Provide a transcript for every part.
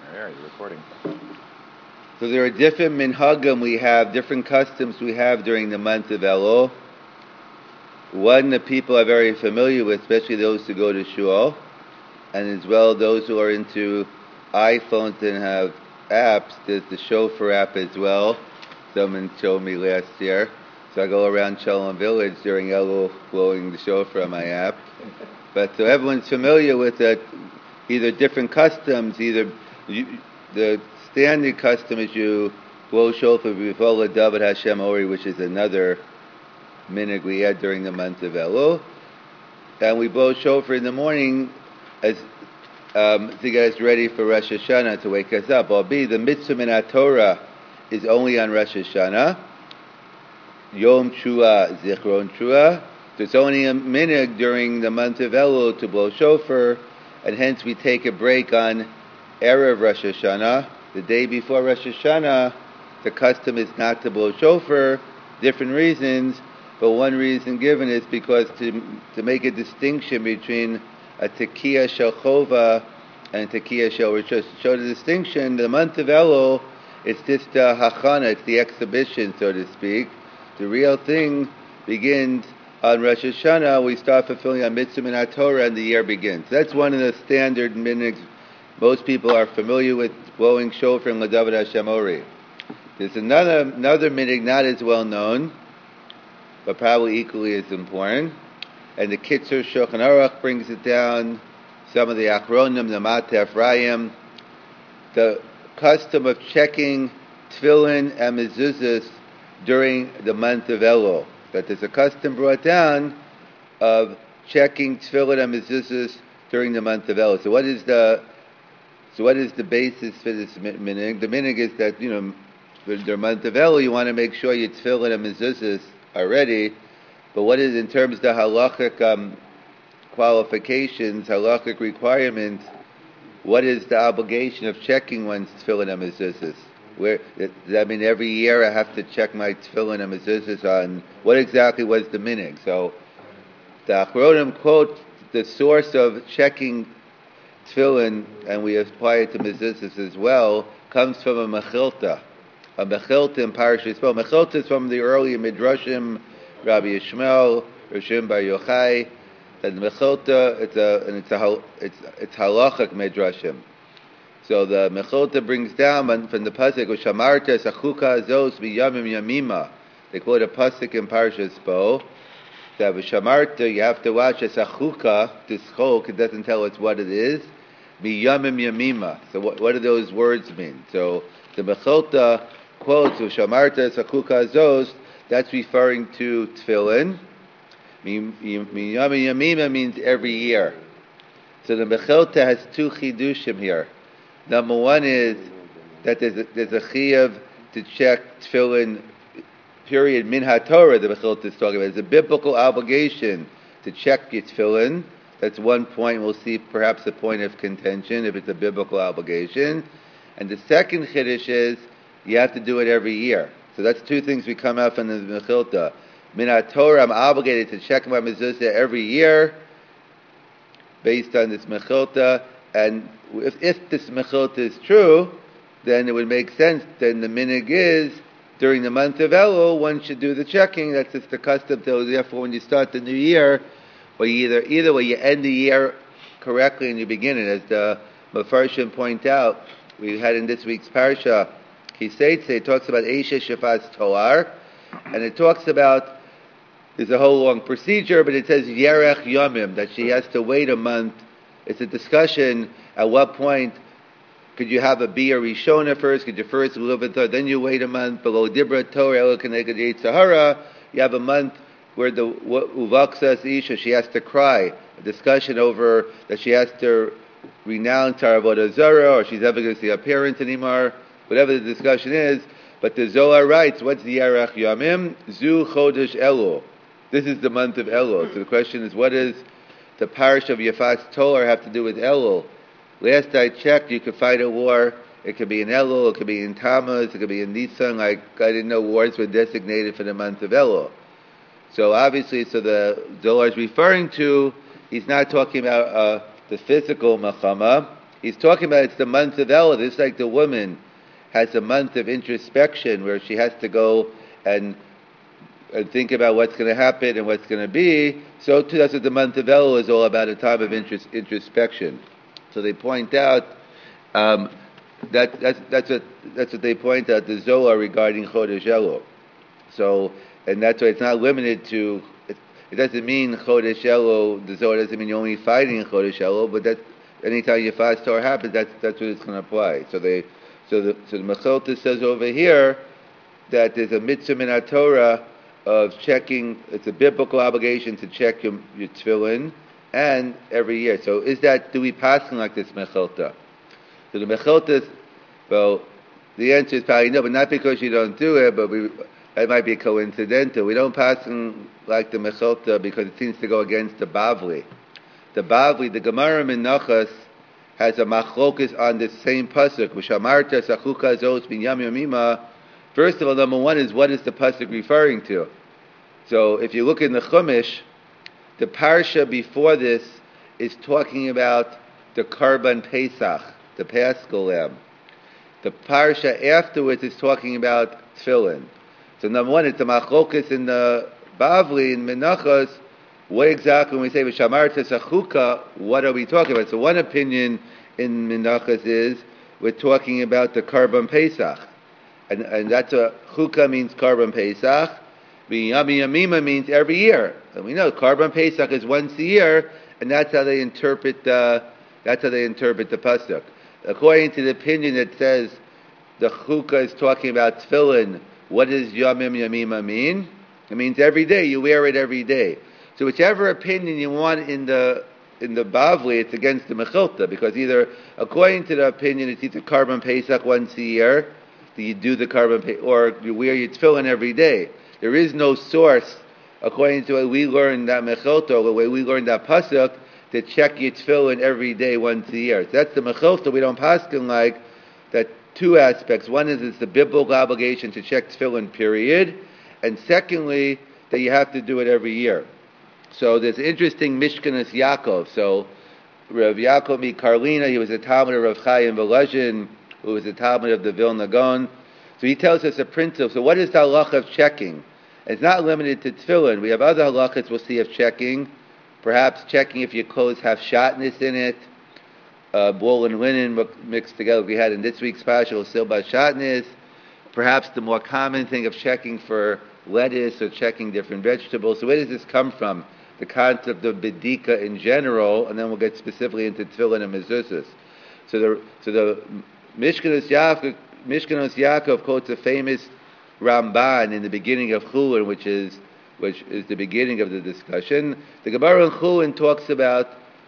Are you recording? So there are different minhagim we have, different customs we have during the month of Elul. One that people are very familiar with, especially those who go to shul, and as well those who are into iPhones and have apps. There's the Shofar app as well. Someone showed me last year. So I go around Shalom Village during Elul blowing the shofar on my app. But so everyone's familiar with it. Either different customs, the standard custom is you blow shofar before David Hashem Ori, which is another minhag we had during the month of Elul. And we blow shofar in the morning as to get us ready for Rosh Hashanah, to wake us up. Albeit the mitzvah min Torah is only on Rosh Hashanah. Yom Shua, Zichron Shua. So it's only a minhag during the month of Elul to blow shofar, and hence we take a break on Erev Rosh Hashanah. The day before Rosh Hashanah, the custom is not to blow shofar, different reasons, but one reason given is because to make a distinction between a Tekiah Shel Chova and a Tekiah Shel Rishus. To show the distinction, the month of Elul, it's just Hachana, it's the exhibition, so to speak. The real thing begins on Rosh Hashanah. We start fulfilling our mitzvah min Torah, and the year begins. That's one of the standard minhags most people are familiar with, blowing shofar and L'David Hashem Ori. There's another minhag not as well known, but probably equally as important. And the Kitzur Shulchan Aruch brings it down. Some of the Achronim, the Mateh Ephraim, the custom of checking tefillin and mezuzahs during the month of Elul. That there's a custom brought down of checking tefillin and mezuzahs during the month of Elul. So what is the basis for this minhag? The minhag is that, for the month of Elul, you want to make sure your tefillin and mezuzahs are ready. But what is, in terms of the halachic qualifications, halachic requirements, what is the obligation of checking one's tefillin and mezuzahs? Does that mean every year I have to check my tefillin and mezuzahs on what exactly was the minhag? So the Achronim quote the source of checking tefillin, and we apply it to mezuzahs as well, comes from a mechilta. A mechilta in Parashas Bo. Mechilta is from the earlier Midrashim, Rabbi Yishmael, Rishon Bar Yochai, and mechilta it's halachic Midrashim. So the mechilta brings down from the pasuk Shamarta Sachuka Zos B'Yamim Yamima. They quote a pasuk in Parashas Bo that Shamarta, you have to watch a Sachuka, this chok. It doesn't tell us what it is. B'Yamim Yamima. So what do those words mean? So the mechilta quotes Shamarta Sachuka Zos. That's referring to tefillin. Yamim Yamima means every year. So the mechilta has two chidushim here. Number one is that there's a chiyuv to check tefillin, period, min haTorah, the mechilta is talking about. There's a biblical obligation to check your tefillin. That's one point. We'll see perhaps a point of contention if it's a biblical obligation. And the second chiddush is you have to do it every year. So that's two things we come out from the mechilta. Min haTorah, I'm obligated to check my mezuzah every year based on this mechilta. And if this mechilta is true, then it would make sense. Then the minhag is during the month of Elul, one should do the checking. That's just the custom. So therefore, when you start the new year, or either way, you end the year correctly and you begin it, as the Mefarshim point out. We had in this week's parsha, it talks about Eisha Shafas Toar, and it talks about, there's a whole long procedure, but it says Yerech Yomim, that she has to wait a month. It's a discussion at what point could you have a Bia Rishona first, could you first a little bit, then you wait a month, below Dibra Torah, Elo Keneged Yetzer Hara, you have a month where the Uvaksas Isha, she has to cry, a discussion over that she has to renounce her Avodah Zarah, or she's never going to see her parents anymore, whatever the discussion is. But the Zohar writes, what's the Yerech Yamim? Zu Chodesh Elul. This is the month of Elul. So the question is, what does the parish of Yafas Tolar have to do with Elul? Last I checked, you could fight a war. It could be in Elul, it could be in Tammuz, it could be in Nisan. I didn't know wars were designated for the month of Elul. So obviously, the Zohar is referring to, he's not talking about the physical Machama. He's talking about it's the month of Elul. This is like the woman has a month of introspection where she has to go and think about what's going to happen and what's going to be. So too, that's what the month of Elul is all about, a time of introspection. So they point out that's what they point out, the Zohar regarding Chodesh Elul. So, and that's why it's not limited to. It doesn't mean Chodesh Elul. The Zohar doesn't mean you're only fighting in Chodesh Elul, but that anytime your fast Torah happens, that's what it's going to apply. So the Mechilta says over here that there's a mitzvah in Torah of checking. It's a biblical obligation to check your tefillin, and every year. So do we pass like this Mechilta? So the Mechilta, well, the answer is probably no, but not because you don't do it, but it might be coincidental. We don't pass like the Mechilta because it seems to go against the Bavli. The Bavli, the Gemara Menachos, has a machlokas on this same pasuk. V'shamarta sachuka zos bin yam yamima. First of all, number one is, what is the pasuk referring to? So if you look in the Chumash, the parsha before this is talking about the Karban Pesach, the Paschal Lamb. The parsha afterwards is talking about tefillin. So number one, it's the machlokas in the Bavli, in Menachos. What exactly, when we say v'shamarta sachuka, what are we talking about? So one opinion in Menachos is we're talking about the Karban Pesach. And that's chukah means Karban Pesach. Yami Yamima means every year. And we know Karban Pesach is once a year, and that's how they interpret the pasuk. According to the opinion that says the chukah is talking about tefillin, what does Yamim Yamima mean? It means every day. You wear it every day. So whichever opinion you want in the Bavli, it's against the Mechilta, because either, according to the opinion, it's either Karban Pesach once a year, that you do the Karban Pesach, or you wear your tefillin every day. There is no source, according to the way we learn that Mechilta, or the way we learn that pasuk, to check your tefillin every day once a year. So that's the Mechilta. We don't paskin like that. Two aspects. One is it's the biblical obligation to check tefillin, period, and secondly, that you have to do it every year. So there's interesting Mishkanas Yaakov. So Rav Yaakov Karlina, he was a Talmud of Rav Chaim Volozhin, who was a Talmud of the Vilna Gaon. So he tells us a principle. So what is the halacha of checking? It's not limited to tefillin. We have other halachas we'll see of checking. Perhaps checking if your clothes have shatnez in it, wool and linen mixed together. We had in this week's parsha silba shatnez. Perhaps the more common thing of checking for lettuce or checking different vegetables. So where does this come from? The concept of bedika in general, and then we'll get specifically into tefillin and mezuzahs. So the Mishkanos Yaakov quotes a famous Ramban in the beginning of Chulin, which is the beginning of the discussion. The Gemara in Chulin talks about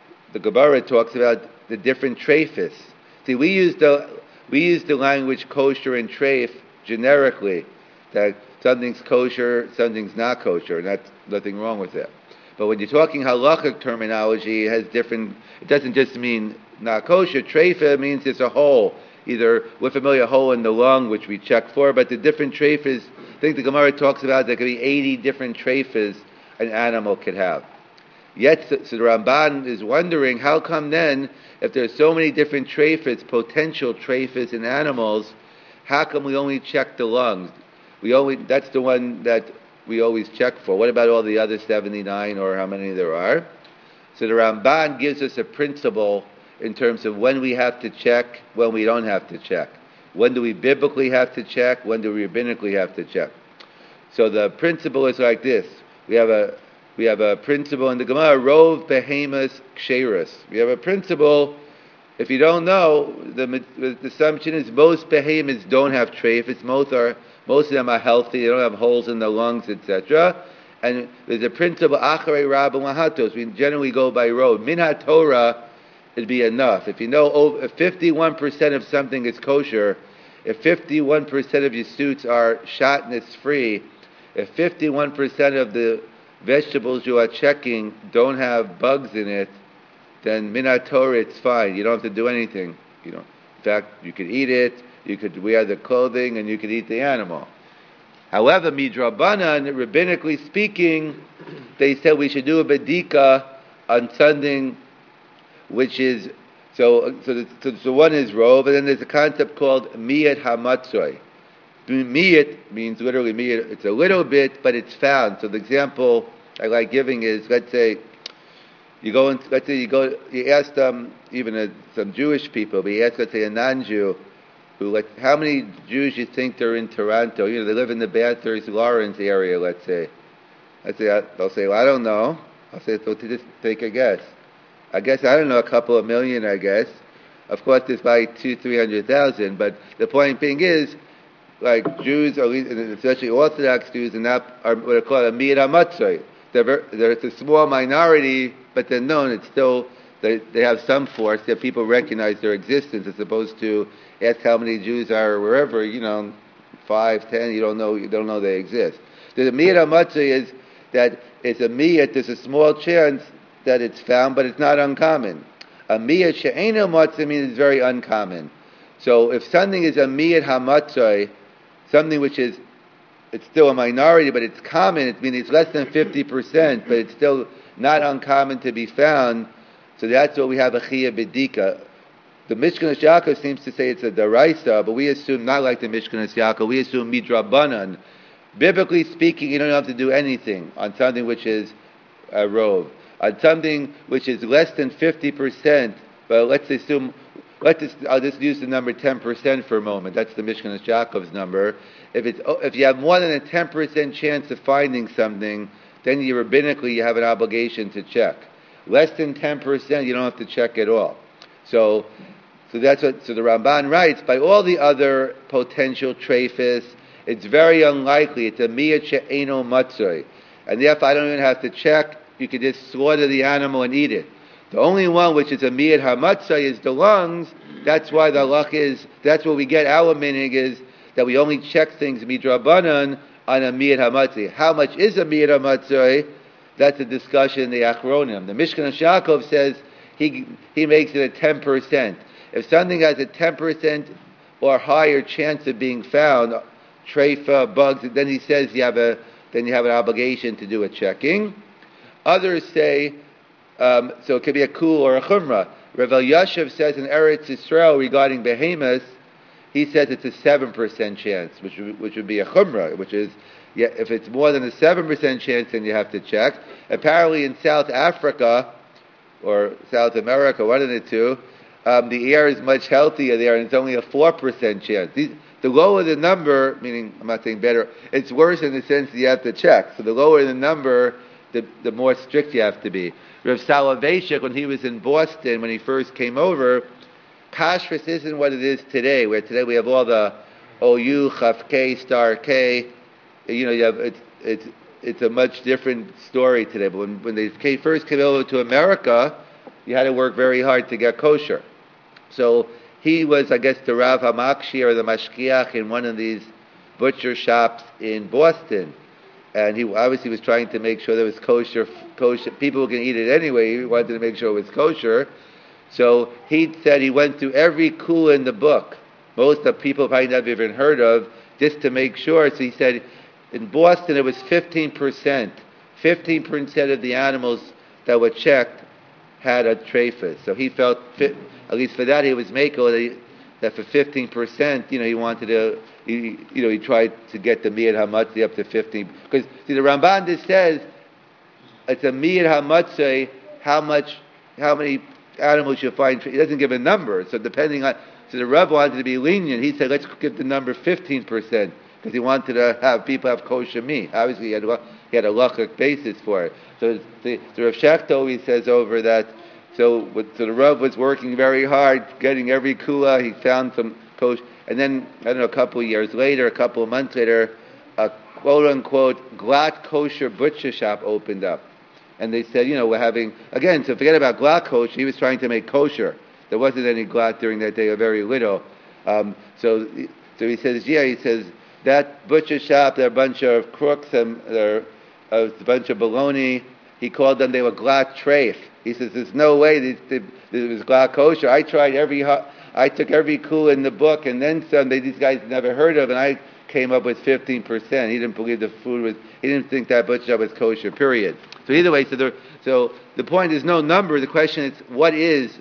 the different treifas. See, we use the language kosher and treif generically, that something's kosher, something's not kosher, and that's nothing wrong with that. But when you're talking halachic terminology, it doesn't just mean not kosher. Treifa means it's a hole. Either we're familiar, a hole in the lung, which we check for, but the different treifas, I think the Gemara talks about there could be 80 different treifas an animal could have. Yet, so the Ramban is wondering, how come then, if there's so many different treifas, potential treifas in animals, how come we only check the lungs? That's the one that we always check for. What about all the other 79 or how many there are? So the Ramban gives us a principle in terms of when we have to check, when we don't have to check. When do we biblically have to check? When do we rabbinically have to check? So the principle is like this. We have a principle in the Gemara, Rov Behemas Ksheras. We have a principle, if you don't know, the assumption is most behemoths don't have treifas. Most of them are healthy. They don't have holes in the lungs, etc. And there's a principle, Acharei Rabba Lahatos. We generally go by road. Min HaTorah, it'd be enough. If you know if 51% of something is kosher, if 51% of your suits are shatnez free, if 51% of the vegetables you are checking don't have bugs in it, then min HaTorah, it's fine. You don't have to do anything. In fact, you could eat it, you could wear the clothing, and you could eat the animal. However, midrabanan, rabbinically speaking, they said we should do a bedika on something which is So one is rove, and then there's a concept called miyat hamatzoi. Miyat means literally miyat. It's a little bit, but it's found. So the example I like giving is, let's say you go, you ask some Jewish people, but you ask, let's say, a non-Jew, how many Jews you think there are in Toronto? They live in the Bathurst, Lawrence area, let's say. They'll say, well, I don't know. I'll say, so just take a guess. I guess, I don't know, a couple of million, I guess. Of course, there's probably 200,000-300,000, but the point being is, like Jews, or especially Orthodox Jews, are what are called a miyat hamatzoi. It's a small minority, but they're known. It's still, they have some force that people recognize their existence, as opposed to ask how many Jews are wherever, 5, 10, you don't know they exist. The miyat hamatzoi is that it's a miyat, there's a small chance that it's found, but it's not uncommon. A miyat she'eino matzoi means it's very uncommon. So if something is a miyat hamatzoi, something which is, it's still a minority, but it's common, it means it's less than 50%, but it's still not uncommon to be found, so that's what we have a chiyah b'dika. The Mishkan Yaakov seems to say it's a daraisa, but we assume, not like the Mishkan Yaakov, we assume midrabanan. Biblically speaking, you don't have to do anything on something which is a rove. On something which is less than 50%, but I'll just use the number 10% for a moment. That's the Mishkan Yaakov's number. If you have more than a 10% chance of finding something, then rabbinically you have an obligation to check. Less than 10%, you don't have to check at all. So the Ramban writes, by all the other potential treifas, it's very unlikely. It's a miyat she'eino matzoi, and therefore I don't even have to check. You could just slaughter the animal and eat it. The only one which is a miyat hamatzoi is the lungs. That's why the halach is. That's what we get. Our minhag is that we only check things midrabanan on a miyat hamatzoi. How much is a miyat hamatzoi? That's a discussion in the Achronim. The Mishkan Yaakov says he makes it a 10%. If something has a 10% or higher chance of being found, treifa, bugs, then he says you have an obligation to do a checking. Others say, so it could be a kul or a chumrah. Rav Elyashiv says in Eretz Yisrael regarding behemoths, he says it's a 7% chance, which would be a chumrah, which is, if it's more than a 7% chance, then you have to check. Apparently in South Africa, or South America, one of the two, the air is much healthier there, and it's only a 4% chance. The lower the number, meaning, I'm not saying better, it's worse in the sense that you have to check. So the lower the number, the more strict you have to be. Rav Soloveitchik, when he was in Boston, when he first came over, kashrus isn't what it is today, where today we have all the OU, Chaf K, Star K. You have it's a much different story today. But when they first came over to America, you had to work very hard to get kosher. So he was, I guess, the Rav HaMakshi or the Mashkiach in one of these butcher shops in Boston. And he obviously was trying to make sure there was kosher. People can eat it anyway. He wanted to make sure it was kosher. So he said he went through every kul in the book. Most of the people probably never even heard of, just to make sure. So he said in Boston it was 15%. 15% of the animals that were checked had a treifas. So he felt, at least for that, he was makel that for 15%, he wanted to, he tried to get the miyat hamatzoi up to 15. Because see, the Ramban just says it's a miyat hamatzoi. How many animals you find? He doesn't give a number. So depending on, so the Rav wanted to be lenient. He said let's give the number 15% because he wanted to have people have kosher meat. Obviously, he had a halachic basis for it. So the Rav Shachto, he says over that. So the Rav was working very hard, getting every kula. He found some kosher, and then I don't know, a couple of years later, a couple of months later, a quote unquote glatt kosher butcher shop opened up, and they said, we're having again. So forget about glatt kosher. He was trying to make kosher. There wasn't any glatt during that day, or very little. So he says, he says that butcher shop, they're a bunch of crooks and they're a bunch of baloney. He called them, they were glatt treif. He says, there's no way this was glatt kosher. I took every kul in the book, and then some these guys never heard of, and I came up with 15%. He didn't believe the food was, he didn't think that butcher shop was kosher, period. So either way, so the point is no number. The question is, what is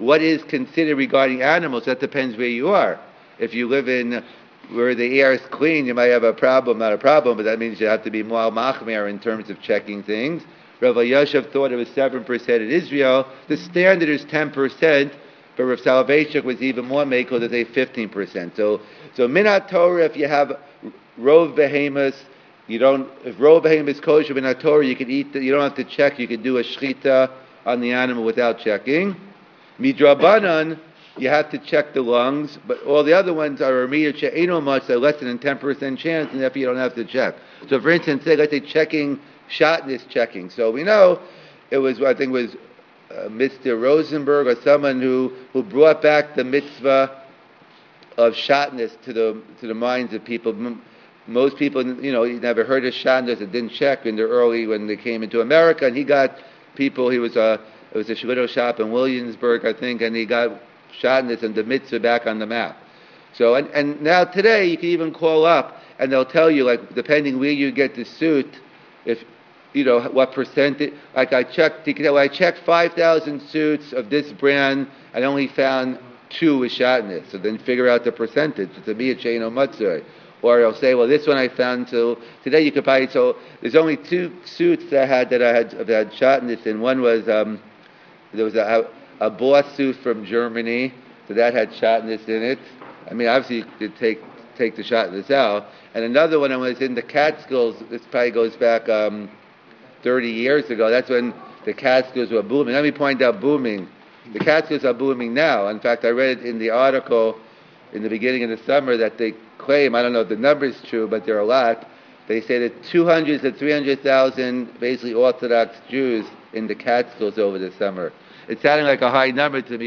what is considered regarding animals. That depends where you are. If you live in where the air is clean, you might have a problem, not a problem, but that means you have to be more machmir in terms of checking things. Rav Yosef thought it was 7% in Israel. The standard is 10%, but Rav Soloveitchik was even more makel to say 15%. So minat Torah, if you have rov behemoths, if rov behemoth is kosher minat Torah, you can eat. You don't have to check. You can do a shchita on the animal without checking. Midrabanan, you have to check the lungs, but all the other ones are remedial she'eno much, they're less than 10% chance, and therefore you don't have to check. So for instance, say, let's say checking, shotness checking. So we know it was, I think it was Mr. Rosenberg or someone who brought back the mitzvah of shotness to the minds of people. Most people, you never heard of shotness and didn't check in the early, when they came into America, and he got people, it was a shlitter shop in Williamsburg, I think, and he got shotness and the mitzvah back on the map. So, and now today, you can even call up, and they'll tell you, like, depending where you get the suit, if, what percentage, like I checked 5,000 suits of this brand, I only found 2 with shotness, so then figure out the percentage. To me, it's she'eno matzah. Or I'll say, well, this one I found, so today you could buy, so there's only 2 suits that I had shotness in. One was, there was a Boss suit from Germany, so that had shotness in it. I mean, obviously you could take the shotness out. And another one was in the Catskills. This probably goes back 30 years ago. That's when the Catskills were booming. Let me point out booming. The Catskills are booming now. In fact, I read in the article in the beginning of the summer that they claim, I don't know if the number is true, but there are a lot. They say that 200 to 300,000 basically Orthodox Jews in the Catskills over the summer. It's sounding like a high number to me,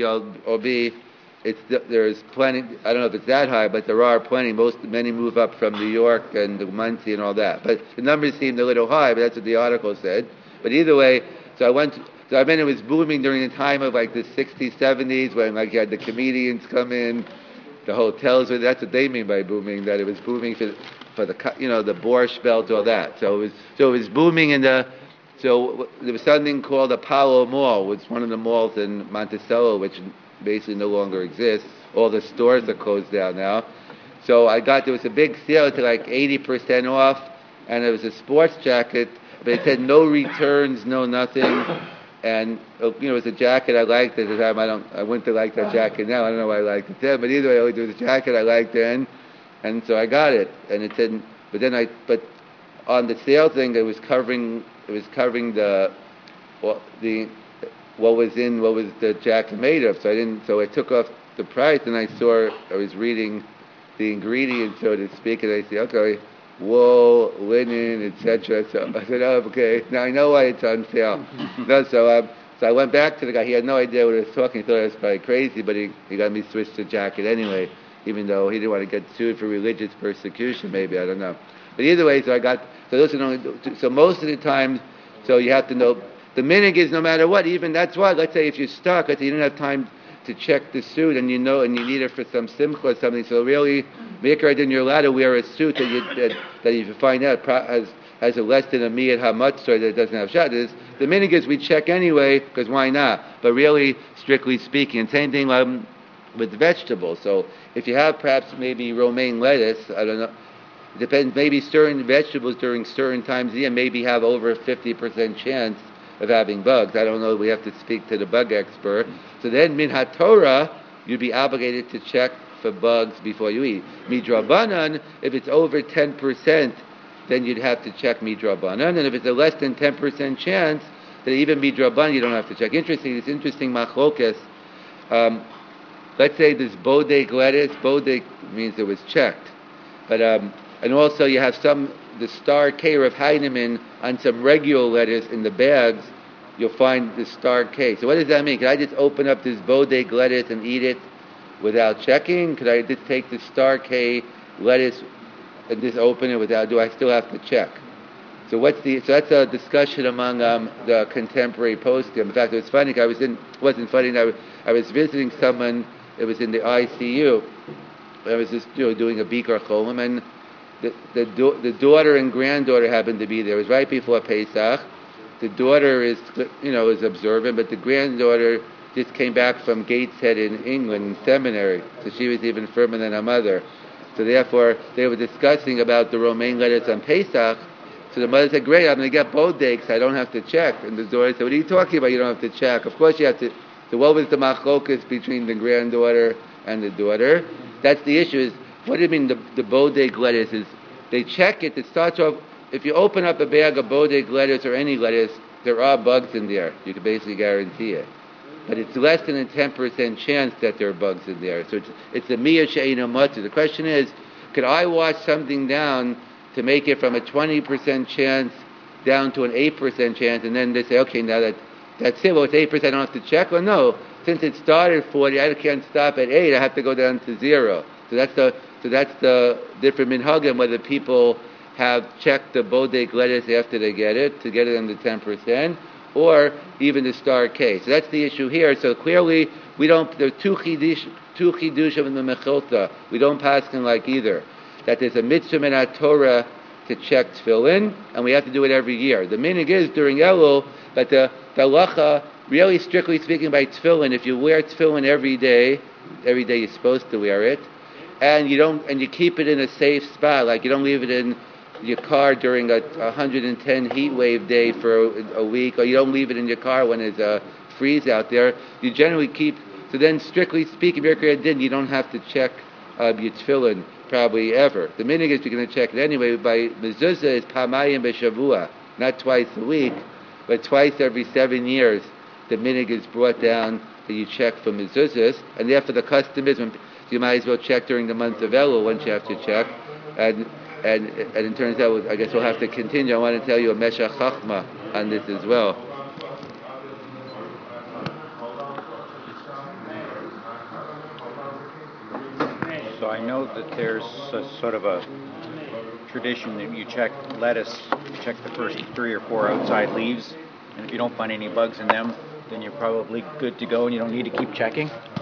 there's plenty, I don't know if it's that high, but there are plenty. Many move up from New York and Muncie and all that. But the numbers seemed a little high, but that's what the article said. But either way, it was booming during the time of like the 60s, 70s, when like you had the comedians come in, the hotels, that's what they mean by booming, that it was booming for the the Borscht Belt, all that. So it was booming so there was something called Apollo Mall, which is one of the malls in Monticello, which basically no longer exists. All the stores are closed down now. So there was a big sale to like 80% off, and it was a sports jacket, but it said no returns, no nothing. And it was a jacket I liked at the time. I wouldn't have liked that jacket now. I don't know why I liked it then, but either way, it was a jacket I liked then, and so I got it. And it said, but on the sale thing, it was covering what was the jacket made of. So I took off the price, and I was reading the ingredients, so to speak, and I said, okay, wool, linen, etc. So I said, oh, okay, now I know why it's on sale. So I went back to the guy. He had no idea what he was talking. He thought I was probably crazy, but he got me switched to jacket anyway, even though he didn't want to get sued for religious persecution, maybe, I don't know. But either way, so most of the time, so you have to know, the minig is no matter what, even that's why, let's say if you're stuck, let's say you didn't have time to check the suit, and you need it for some simcha or something, so really, then you're allowed to wear a suit that you find out has a less than a miyat hamatz, so that it doesn't have shot. The minig is we check anyway, because why not? But really, strictly speaking, same thing with vegetables. So if you have perhaps maybe romaine lettuce, I don't know, it depends, maybe certain vegetables during certain times of the year maybe have over a 50% chance of having bugs. I don't know, we have to speak to the bug expert. So then, min ha-Torah, you'd be obligated to check for bugs before you eat. Midrabanan, if it's over 10%, then you'd have to check midrabanan. And if it's a less than 10% chance, then even midrabanan you don't have to check. It's interesting machlokes. Let's say this bodek lettuce. Bodek means it was checked. But, and also you have the star K of Heinemann on some regular lettuce in the bags, you'll find the star K. So what does that mean? Could I just open up this bodek lettuce and eat it without checking? Could I just take the star K lettuce and just open it do I still have to check? So that's a discussion among the contemporary poskim. In fact, it was funny. I was visiting someone. It was in the ICU. I was just doing a bikar cholim, and the daughter and granddaughter happened to be there. It was right before Pesach. The daughter is observant, but the granddaughter, just came back from Gateshead in England seminary, so she was even firmer than her mother. So therefore, they were discussing about the romaine lettuce on Pesach. So the mother said, great, I'm going to get bodegs, I don't have to check. And the daughter said, what are you talking about? You don't have to check. Of course you have to. So what was the machlokas between the granddaughter and the daughter? That's the issue, is what do you mean the bodeg lettuce is, they check it, it starts off, if you open up a bag of bodeg lettuce or any lettuce, there are bugs in there. You can basically guarantee it. But it's less than a 10% chance that there are bugs in there. So it's a miyah she'eino matzah. The question is, could I wash something down to make it from a 20% chance down to an 8% chance, and then they say, okay, now that's it, well, it's 8%, I don't have to check? Or no, since it started 40, I can't stop at 8, I have to go down to 0. So that's the different minhagim, whether people have checked the bodeg lettuce after they get it, to get it under 10%, or even the star case. So that's the issue here. So clearly, there are two chidushim in the mechilta. We don't pass in like either. That there's a mitzvah min Torah to check tefillin, and we have to do it every year. The minig is during Elul, but the halacha, really strictly speaking, by tefillin, if you wear tefillin every day you're supposed to wear it, and you keep it in a safe spot, like you don't leave it in your car during a 110 heat wave day for a week, or you don't leave it in your car when there's a freeze out there. You generally keep. So then, strictly speaking, you don't have to check your tefillin probably ever. The minig is you're going to check it anyway. By mezuzah is pamayim b'shavua, not twice a week, but twice every 7 years. The minig is brought down that you check for mezuzahs, and therefore the custom is you might as well check during the month of Elul once you have to check, and it turns out, I guess we'll have to continue. I want to tell you a Meshach Chachma on this as well. So I know that there's a sort of a tradition that you check lettuce, check the first 3 or 4 outside leaves, and if you don't find any bugs in them, then you're probably good to go and you don't need to keep checking.